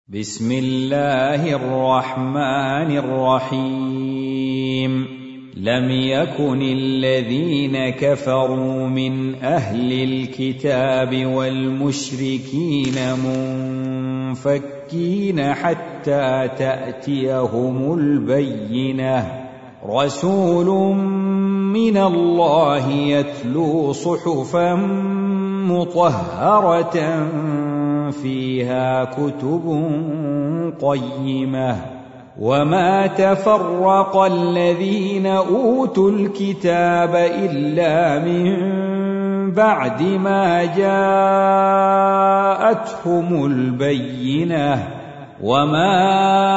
بسم الله الرحمن الرحيم لم يكن الذين كفروا من أهل الكتاب والمشركين منفكين حتى تأتيهم البينة رسول من الله يتلو صحفا مطهرة فيها كتب قيمة وما تفرق الذين أوتوا الكتاب إلا من بعد ما جاءتهم البينة وما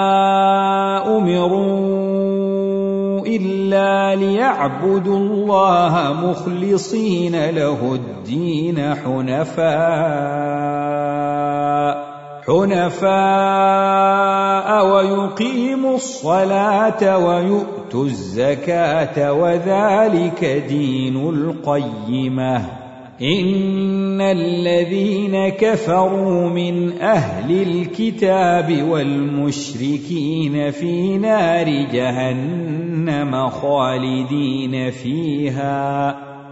أمروا إلا ليعبدوا الله مخلصين له الدين حنفاء ويقيموا الصلاة ويؤتوا الزكاة وذلك دين القيمة إن الذين كفروا من أهل الكتاب والمشركين في نار جهنم خالدين فيها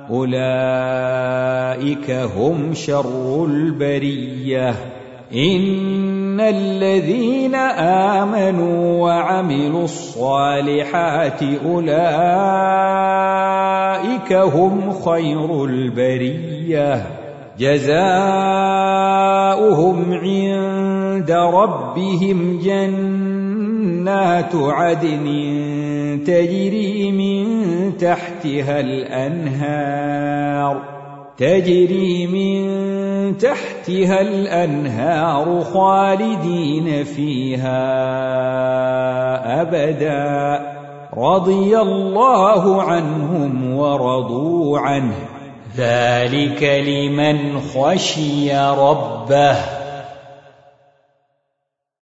أولئك هم شر البرية إن الذين آمنوا وعملوا الصالحات أولئك هم خير البرية جزاؤهم عند ربهم جنات عدن تجري من تحتها الأنهار خالدين فيها أبدا رضي الله عنهم ورضوا عنه ذلك لمن خشي ربه.